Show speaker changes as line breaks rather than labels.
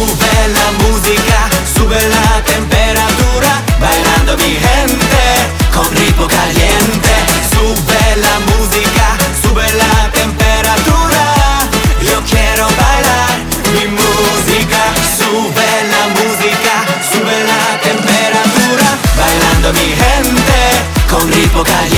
Sube la música, sube la temperatura, bailando mi gente con ritmo caliente. Sube la música, sube la temperatura, yo quiero bailar mi música. Sube la música, sube la temperatura, bailando mi gente con ritmo caliente.